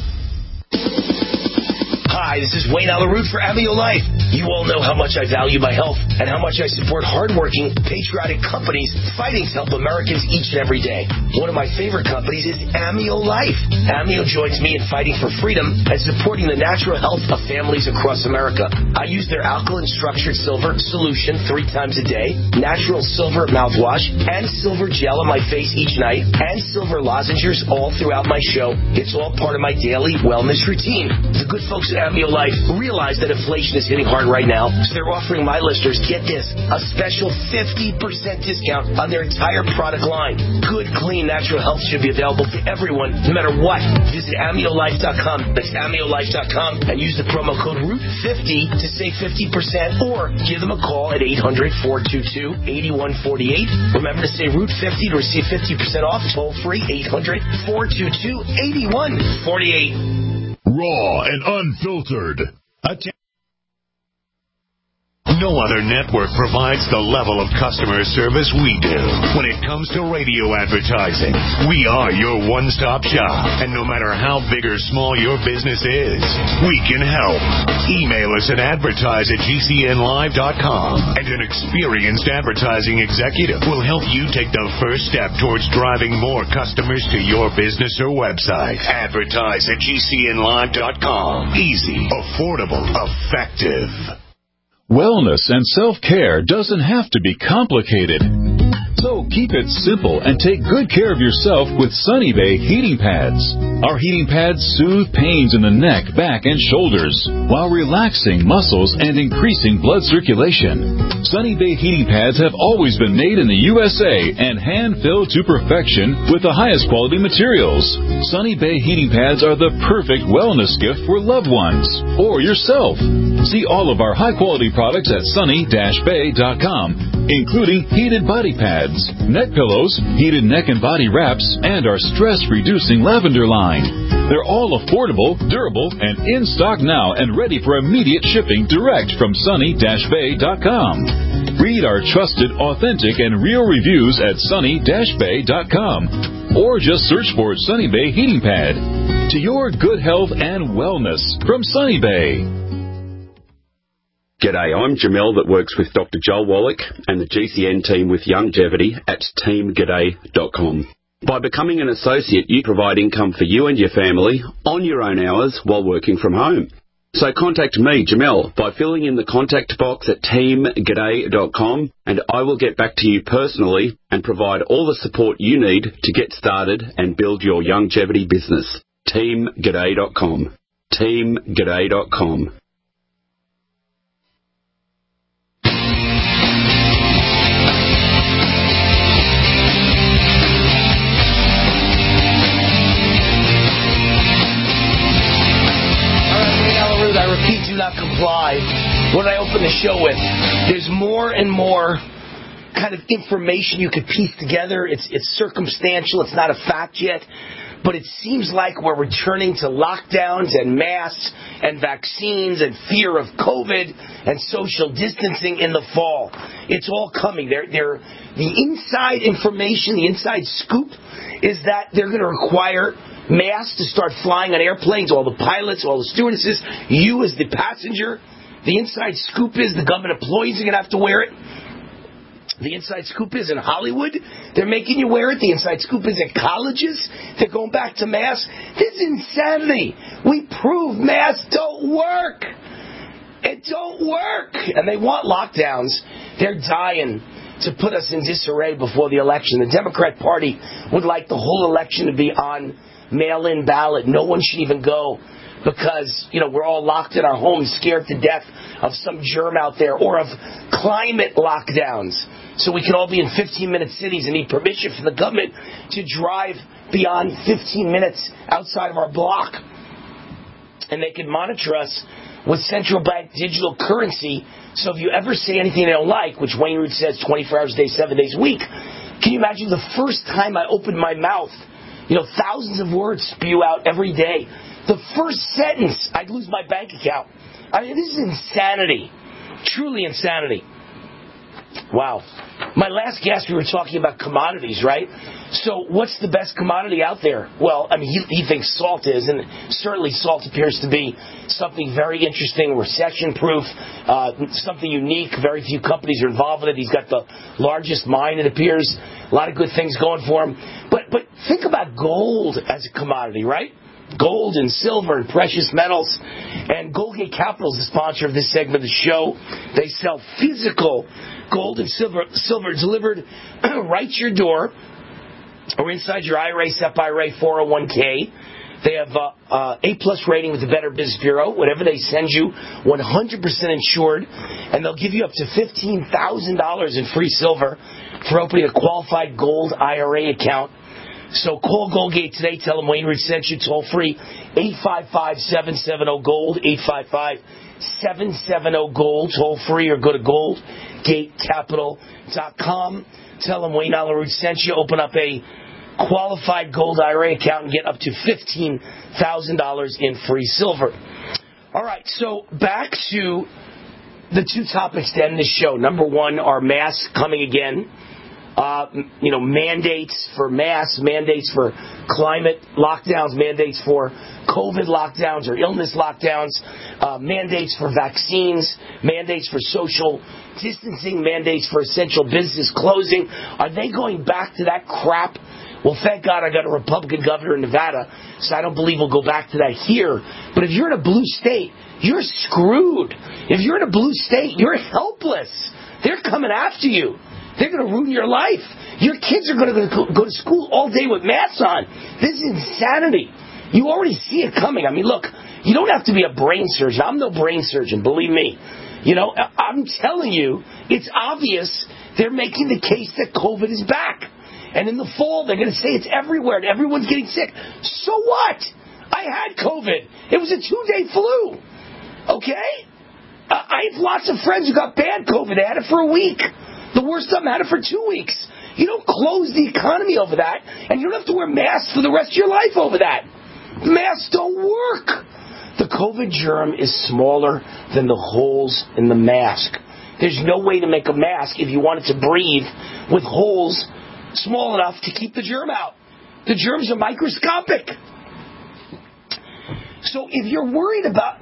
Hi, this is Wayne Alaroot for Amio Life. You all know how much I value my health and how much I support hardworking, patriotic companies fighting to help Americans each and every day. One of my favorite companies is Amio Life. Amio joins me in fighting for freedom and supporting the natural health of families across America. I use their alkaline structured silver solution three times a day, natural silver mouthwash, and silver gel on my face each night, and silver lozenges all throughout my show. It's all part of my daily wellness routine. The good folks at Amio Life realize that inflation is hitting hard right now, so they're offering my listeners, get this, a special fifty percent discount on their entire product line. Good, clean, natural health should be available to everyone, no matter what. Visit amio life dot com. That's amio life dot com and use the promo code root fifty to save fifty percent, or give them a call at eight hundred, four two two, eight one four eight. Remember to say root fifty to receive fifty percent off. Toll free, eight hundred, four two two, eight one four eight. Raw and unfiltered. No other network provides the level of customer service we do. When it comes to radio advertising, we are your one-stop shop. And no matter how big or small your business is, we can help. Email us at advertise at G C N live dot com, and an experienced advertising executive will help you take the first step towards driving more customers to your business or website. Advertise at G C N live dot com. Easy, affordable, effective. Wellness and self-care doesn't have to be complicated. So keep it simple and take good care of yourself with Sunny Bay heating pads. Our heating pads soothe pains in the neck, back, and shoulders while relaxing muscles and increasing blood circulation. Sunny Bay heating pads have always been made in the U S A and hand-filled to perfection with the highest quality materials. Sunny Bay heating pads are the perfect wellness gift for loved ones or yourself. See all of our high-quality products at sunny dash bay dot com, including heated body pads, neck pillows, heated neck and body wraps, and our stress-reducing lavender line. They're all affordable, durable, and in stock now and ready for immediate shipping direct from sunny dash bay dot com. Read our trusted, authentic, and real reviews at sunny dash bay dot com, or just search for Sunny Bay Heating Pad. To your good health and wellness from Sunny Bay. G'day, I'm Jamel that works with Doctor Joel Wallach and the G C N team with Longevity at team g'day dot com. By becoming an associate, you provide income for you and your family on your own hours while working from home. So contact me, Jamel, by filling in the contact box at team g'day dot com, and I will get back to you personally and provide all the support you need to get started and build your longevity business. team g'day dot com. team g'day dot com. I repeat, do not comply. What did I open the show with? There's more and more kind of information you could piece together. It's it's circumstantial. It's not a fact yet. But it seems like we're returning to lockdowns and masks and vaccines and fear of COVID and social distancing in the fall. It's all coming. They're, they're, the inside information, the inside scoop is that they're going to require masks to start flying on airplanes, all the pilots, all the stewardesses, you as the passenger. The inside scoop is the government employees are going to have to wear it. The inside scoop is in Hollywood, they're making you wear it. The inside scoop is at colleges, they're going back to masks. This is insanity. We prove masks don't work. It don't work. And they want lockdowns. They're dying to put us in disarray before the election. The Democrat Party would like the whole election to be on mail-in ballot. No one should even go because, you know, we're all locked in our homes, scared to death of some germ out there, or of climate lockdowns. So we can all be in fifteen-minute cities and need permission from the government to drive beyond fifteen minutes outside of our block. And they can monitor us with central bank digital currency. So if you ever say anything they don't like, which Wayne Root says twenty-four hours a day, seven days a week, can you imagine the first time I opened my mouth? You know, thousands of words spew out every day. The first sentence, I'd lose my bank account. I mean, this is insanity. Truly insanity. Wow. My last guest, we were talking about commodities, right? So what's the best commodity out there? Well, I mean, he, he thinks salt is, and certainly salt appears to be something very interesting, recession-proof, uh, something unique. Very few companies are involved with it. He's got the largest mine, it appears. A lot of good things going for him. But, but think about gold as a commodity, right? Gold and silver and precious metals. And Goldgate Capital is the sponsor of this segment of the show. They sell physical gold and silver, silver delivered right to your door or inside your I R A, S E P I R A, four oh one k. They have uh, uh, A-plus rating with the Better Business Bureau. Whatever they send you, one hundred percent insured. And they'll give you up to fifteen thousand dollars in free silver for opening a qualified gold I R A account. So call Goldgate today. Tell them Wayne Root sent you toll free. eight five five, seven seven zero, GOLD. eight five five, seven seven zero, GOLD. Toll free, or go to gold gate capital dot com. Tell them Wayne Root sent you. Open up a qualified gold I R A account and get up to fifteen thousand dollars in free silver. All right, so back to the two topics to end this show. Number one are masks coming again. Uh, you know, mandates for masks, mandates for climate lockdowns, mandates for COVID lockdowns or illness lockdowns, uh, mandates for vaccines, mandates for social distancing, mandates for essential business closing. Are they going back to that crap? Well, thank God I got a Republican governor in Nevada, so I don't believe we'll go back to that here. But if you're in a blue state, you're screwed. If you're in a blue state, you're helpless. They're coming after you. They're going to ruin your life. Your kids are going to go to school all day with masks on. This is insanity. You already see it coming. I mean, look, you don't have to be a brain surgeon. I'm no brain surgeon, believe me. You know, I'm telling you, it's obvious they're making the case that COVID is back. And in the fall, they're going to say it's everywhere and everyone's getting sick. So what? I had COVID. It was a two-day flu. Okay? Uh, I have lots of friends who got bad COVID. They had it for a week. The worst of them had it for two weeks. You don't close the economy over that, and you don't have to wear masks for the rest of your life over that. Masks don't work. The COVID germ is smaller than the holes in the mask. There's no way to make a mask if you want it to breathe with holes small enough to keep the germ out. The germs are microscopic. So if you're worried about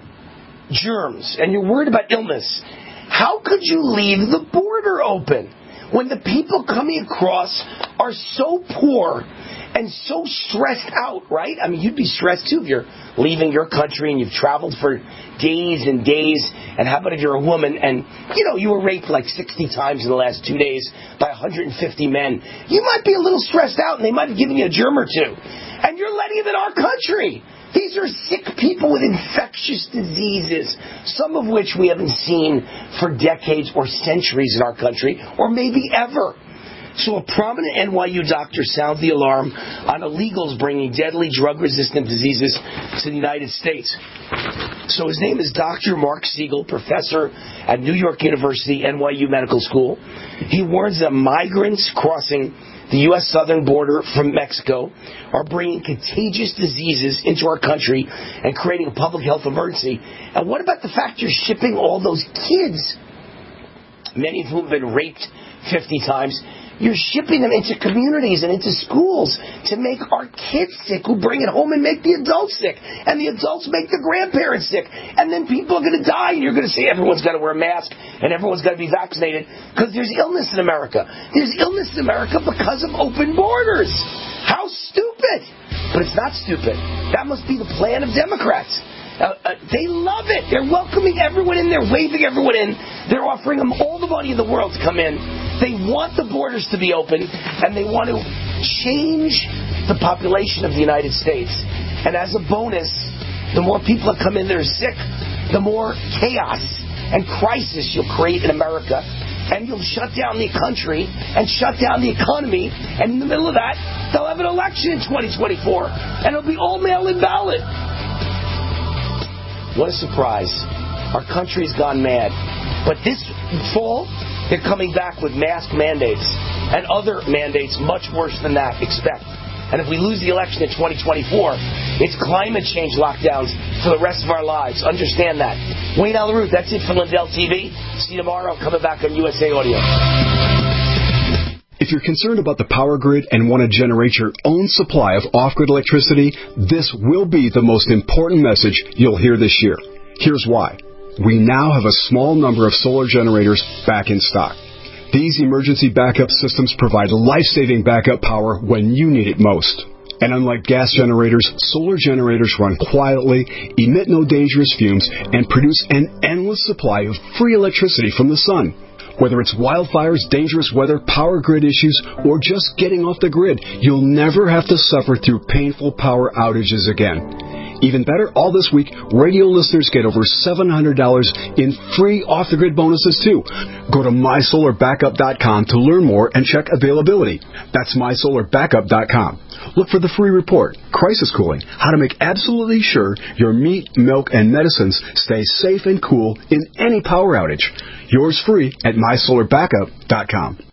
germs and you're worried about illness, how could you leave the border open when the people coming across are so poor and so stressed out, right? I mean, you'd be stressed too if you're leaving your country and you've traveled for days and days. And how about if you're a woman and, you know, you were raped like sixty times in the last two days by one hundred fifty men? You might be a little stressed out and they might have given you a germ or two. And you're letting them in our country. These are sick people with infectious diseases, some of which we haven't seen for decades or centuries in our country, or maybe ever. So a prominent N Y U doctor sounds the alarm on illegals bringing deadly drug-resistant diseases to the United States. So his name is Doctor Mark Siegel, professor at New York University, N Y U Medical School. He warns that migrants crossing the U S southern border from Mexico are bringing contagious diseases into our country and creating a public health emergency. And what about the fact you're shipping all those kids, many of whom have been raped fifty times? You're shipping them into communities and into schools to make our kids sick, who bring it home and make the adults sick. And the adults make the grandparents sick. And then people are going to die, and you're going to say everyone's got to wear a mask and everyone's got to be vaccinated because there's illness in America. There's illness in America because of open borders. How stupid! But it's not stupid. That must be the plan of Democrats. Uh, uh, they love it. They're welcoming everyone in. They're waving everyone in. They're offering them all the money in the world to come in. They want the borders to be open, and they want to change the population of the United States. And as a bonus, the more people that come in that are sick, the more chaos and crisis you'll create in America. And you'll shut down the country and shut down the economy. And in the middle of that, they'll have an election in twenty twenty-four. And it'll be all mail-in ballot. What a surprise. Our country's gone mad. But this fall, they're coming back with mask mandates and other mandates much worse than that, expect. And if we lose the election in twenty twenty-four, it's climate change lockdowns for the rest of our lives. Understand that. Wayne Allyn Root, that's it for Lindell T V. See you tomorrow. I'm coming back on U S A Audio. If you're concerned about the power grid and want to generate your own supply of off-grid electricity, this will be the most important message you'll hear this year. Here's why. We now have a small number of solar generators back in stock. These emergency backup systems provide life-saving backup power when you need it most. And unlike gas generators, solar generators run quietly, emit no dangerous fumes, and produce an endless supply of free electricity from the sun. Whether it's wildfires, dangerous weather, power grid issues, or just getting off the grid, you'll never have to suffer through painful power outages again. Even better, all this week, radio listeners get over seven hundred dollars in free off-the-grid bonuses, too. Go to my solar backup dot com to learn more and check availability. That's my solar backup dot com. Look for the free report, Crisis Cooling, how to make absolutely sure your meat, milk, and medicines stay safe and cool in any power outage. Yours free at my solar backup dot com.